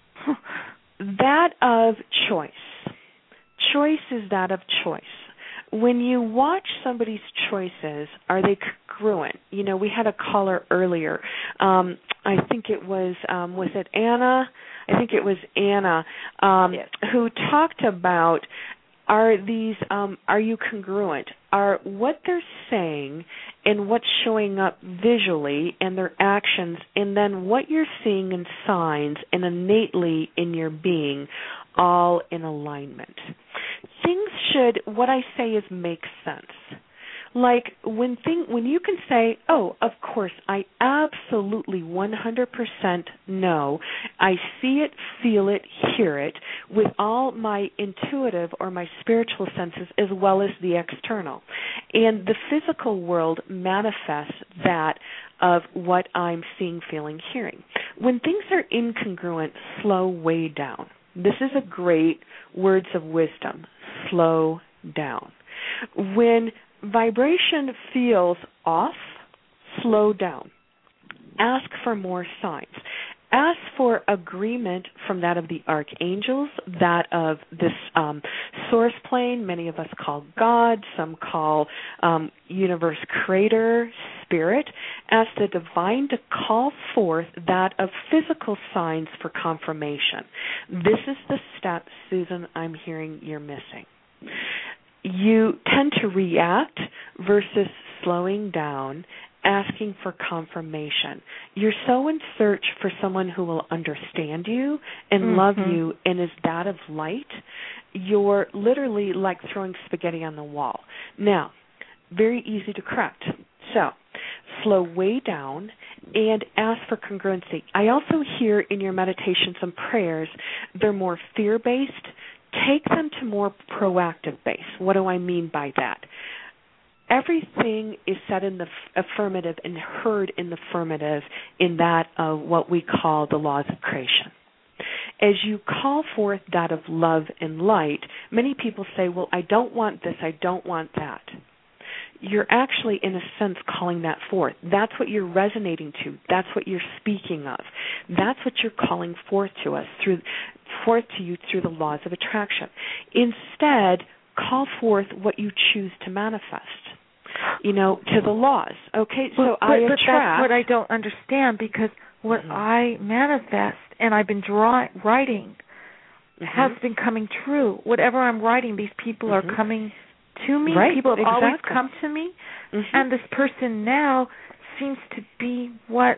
That of choice. Choice is that of choice. When you watch somebody's choices, are they congruent? You know, we had a caller earlier. I think it was it Anna? I think it was Anna yes. who talked about, are you congruent? Are what they're saying and what's showing up visually and their actions, and then what you're seeing in signs and innately in your being, all in alignment. Things should, what I say is, make sense. Like when you can say, oh, of course, I absolutely 100% know, I see it, feel it, hear it, with all my intuitive or my spiritual senses as well as the external. And the physical world manifests that of what I'm seeing, feeling, hearing. When things are incongruent, slow way down. This is a great words of wisdom. Slow down. When vibration feels off, slow down. Ask for more signs. Ask for agreement from that of the archangels, that of this source plane, many of us call God, some call universe creator, spirit. Ask the divine to call forth that of physical signs for confirmation. This is the step, Susan, I'm hearing you're missing. You tend to react versus slowing down, asking for confirmation. You're so in search for someone who will understand you and love you and is that of light. You're literally like throwing spaghetti on the wall. Now, very easy to correct. So, slow way down and ask for congruency. I also hear in your meditations and prayers, they're more fear-based. Take them to more proactive base. What do I mean by that? Everything is said in the affirmative and heard in the affirmative in that of what we call the laws of creation. As you call forth that of love and light, many people say, well, I don't want this, I don't want that. You're actually, in a sense, calling that forth. That's what you're resonating to. That's what you're speaking of. That's what you're calling forth to us, forth to you through the laws of attraction. Instead, call forth what you choose to manifest, to the laws. Okay, so I attract. But that's what I don't understand, because what I manifest and I've been writing has been coming true. Whatever I'm writing, these people are coming to me. Right, people have always exactly. come to me, and this person now seems to be what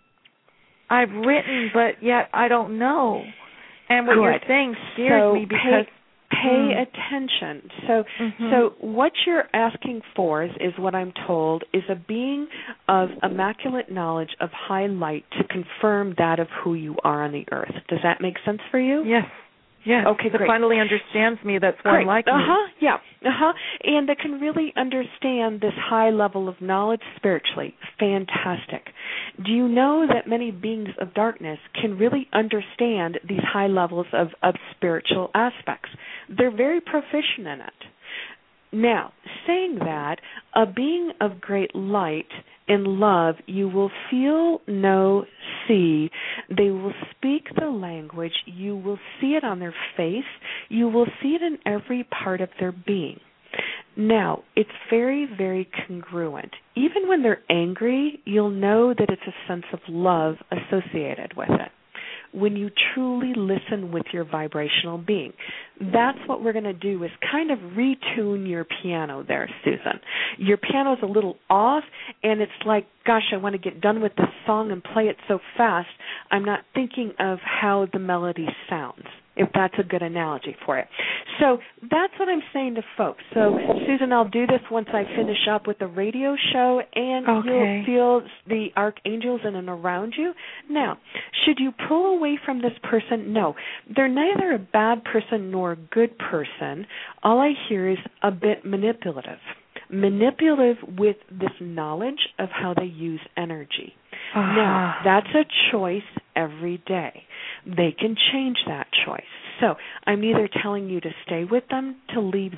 I've written, but yet I don't know. And what you're saying scares me because pay attention. So what you're asking for is what I'm told is a being of immaculate knowledge of high light to confirm that of who you are on the earth. Does that make sense for you? Yes. Yes. Okay, that great. finally understands me. That's one like me. Yeah. And that can really understand this high level of knowledge spiritually. Fantastic. Do you know that many beings of darkness can really understand these high levels of spiritual aspects? They're very proficient in it. Now, saying that, a being of great light and love, you will feel, know, see. They will speak the language. You will see it on their face. You will see it in every part of their being. Now, it's very, very congruent. Even when they're angry, you'll know that it's a sense of love associated with it. When you truly listen with your vibrational being. That's what we're going to do, is kind of retune your piano there, Susan. Your piano's a little off, and it's like, gosh, I want to get done with this song and play it so fast, I'm not thinking of how the melody sounds, if that's a good analogy for it. So that's what I'm saying to folks. So, Susan, I'll do this once I finish up with the radio show, and you'll feel the archangels in and around you. Now, should you pull away from this person? No. They're neither a bad person nor a good person. All I hear is a bit manipulative. Manipulative with this knowledge of how they use energy. Now, that's a choice every day. They can change that choice. So I'm either telling you to stay with them, to leave them.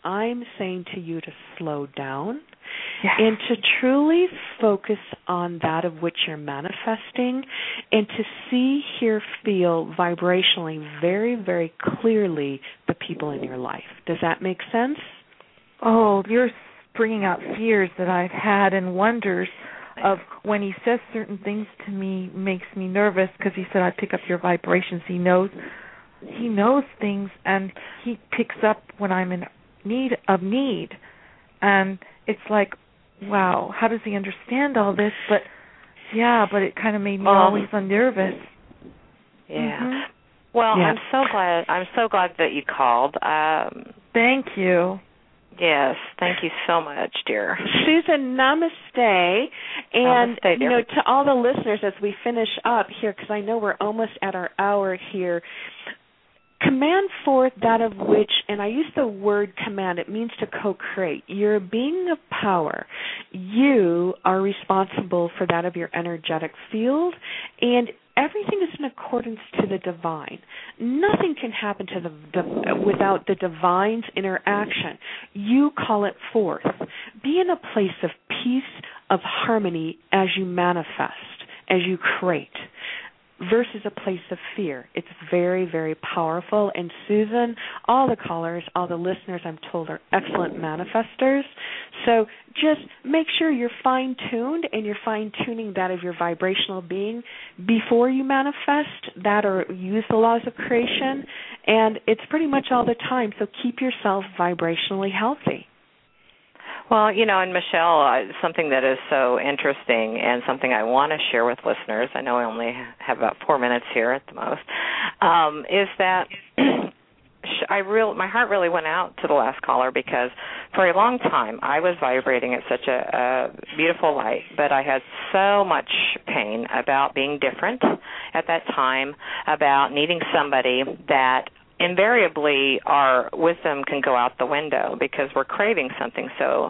I'm saying to you to slow down and to truly focus on that of which you're manifesting, and to see, hear, feel vibrationally very, very clearly the people in your life. Does that make sense? Oh, you're bringing out fears that I've had and wonders of when he says certain things to me makes me nervous, because he said I pick up your vibrations. He knows things, and he picks up when I'm in need. And it's like, wow, how does he understand all this? But it kind of made me always nervous. Yeah. Mm-hmm. Well, yeah. I'm so glad that you called. Thank you. Yes, thank you so much, dear. Susan, namaste. And, namaste, dear. To all the listeners as we finish up here, because I know we're almost at our hour here, command forth that of which, and I use the word command, it means to co-create. You're a being of power. You are responsible for that of your energetic field, and everything is in accordance to the divine. Nothing can happen to without the divine's interaction. You call it forth. Be in a place of peace, of harmony as you manifest, as you create, versus a place of fear. It's very, very powerful. And Susan, all the callers, all the listeners, I'm told, are excellent manifestors. So just make sure you're fine-tuned, and you're fine-tuning that of your vibrational being before you manifest that or use the laws of creation. And it's pretty much all the time. So keep yourself vibrationally healthy. Well, and Michelle, something that is so interesting and something I want to share with listeners, I know I only have about 4 minutes here at the most, is that my heart really went out to the last caller, because for a long time I was vibrating at such a beautiful light, but I had so much pain about being different at that time, about needing somebody that invariably our wisdom can go out the window because we're craving something so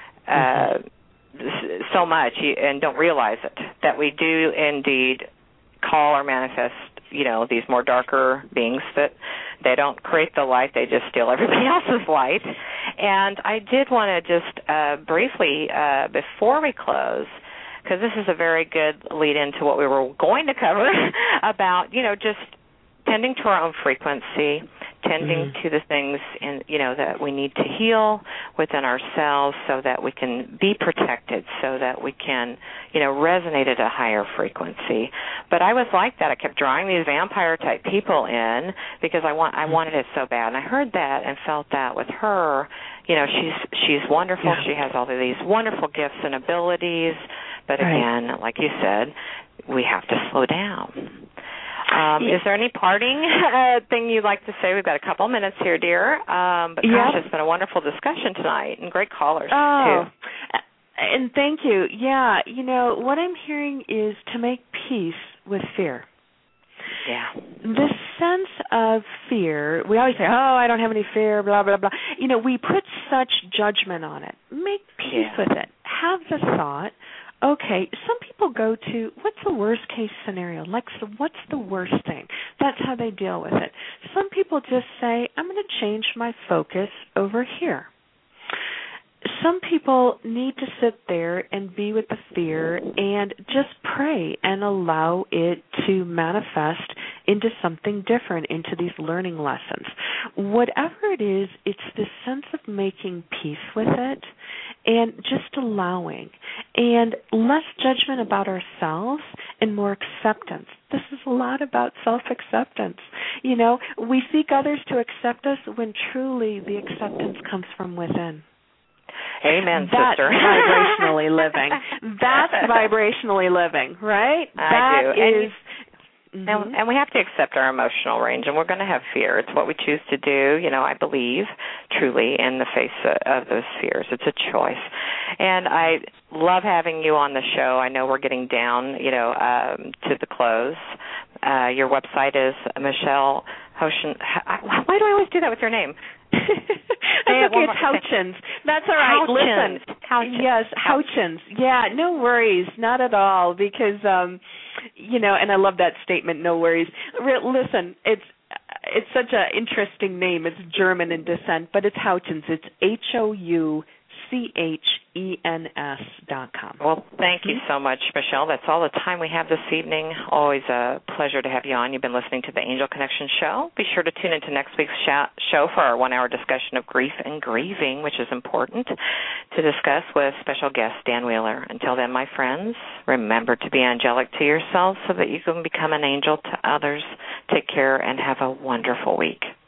much and don't realize it, that we do indeed call or manifest, these more darker beings that they don't create the light, they just steal everybody else's light. And I did want to just briefly, before we close, because this is a very good lead into what we were going to cover, about, just tending to our own frequency, tending to the things that we need to heal within ourselves, so that we can be protected, so that we can resonate at a higher frequency. But I was like that. I kept drawing these vampire type people in because I wanted it so bad. And I heard that and felt that with her. She's wonderful. Yeah. She has all of these wonderful gifts and abilities. But again, like you said, we have to slow down. Is there any parting thing you'd like to say? We've got a couple minutes here, dear. But gosh, it's been a wonderful discussion tonight, and great callers, too. And thank you. Yeah, what I'm hearing is to make peace with fear. Yeah. The sense of fear, we always say, I don't have any fear, blah, blah, blah. We put such judgment on it. Make peace with it. Have the thought, okay, some people go to, what's the worst case scenario? What's the worst thing? That's how they deal with it. Some people just say, I'm going to change my focus over here. Some people need to sit there and be with the fear and just pray and allow it to manifest into something different, into these learning lessons. Whatever it is, it's this sense of making peace with it and just allowing, and less judgment about ourselves and more acceptance. This is a lot about self-acceptance. We seek others to accept us when truly the acceptance comes from within. Amen, That's sister. vibrationally living. That's vibrationally living, right? I do. Is, and we have to accept our emotional range, and we're going to have fear. It's what we choose to do, I believe, truly, in the face of those fears. It's a choice. And I love having you on the show. I know we're getting down, to the close. Your website is Michelle Houchins. Why do I always do that with your name? That's okay, it's Houchins. That's all right. Houchins. Listen. Houchins. Yes, Houchins. Yeah, no worries. Not at all, because, and I love that statement, no worries. Listen, it's such an interesting name. It's German in descent, but it's Houchens. It's HOUCHENS.com. Well, thank you so much, Michelle. That's all the time we have this evening. Always a pleasure to have you on. You've been listening to the Angel Connection Show. Be sure to tune into next week's show for our 1-hour discussion of grief and grieving, which is important to discuss with special guest Dan Wheeler. Until then, my friends, remember to be angelic to yourselves so that you can become an angel to others. Take care and have a wonderful week.